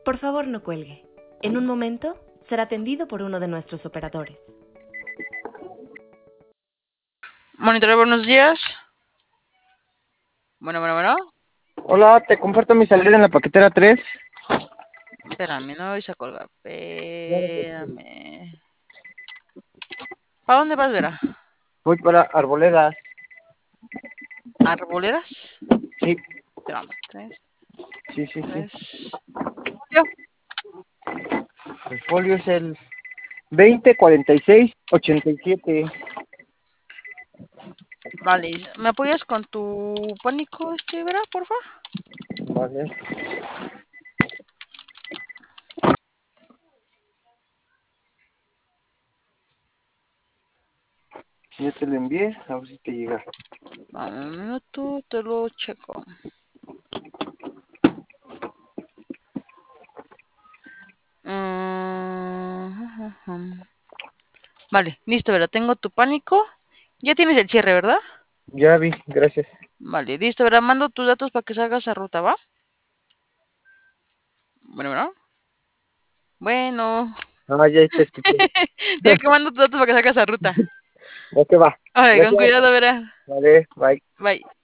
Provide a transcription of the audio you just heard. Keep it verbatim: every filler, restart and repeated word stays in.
Por favor, no cuelgue. En un momento será atendido por uno de nuestros operadores. Monitor, buenos días. Bueno, bueno, bueno. Hola, te comparto mi salida en la paquetera tres. Espérame, no vais a colgar. Espérame. ¿Para dónde vas, Vera? Voy para Arboledas. ¿Arboledas? Sí, Espérame. Tres, sí, sí, tres. sí. Yo. El folio es el veinte cuarenta y seis ochenta y siete. Vale. ¿Me apoyas con tu pánico, este, Vera, por favor? Vale. Ya te lo envié, a ver si te llega. Dame un minuto, te lo checo. Mm, Vale, listo, Vera. Tengo tu pánico. Ya tienes el cierre, ¿verdad? Ya vi, gracias. Vale, listo, Vera. Mando tus datos para que salgas a ruta, ¿va? Bueno, bueno. Bueno. Ah, ya te escuché. Digo que mando tus datos para que salgas a ruta. Ya te va. Ay, con Gracias. cuidado, Vera. Vale, bye. Bye.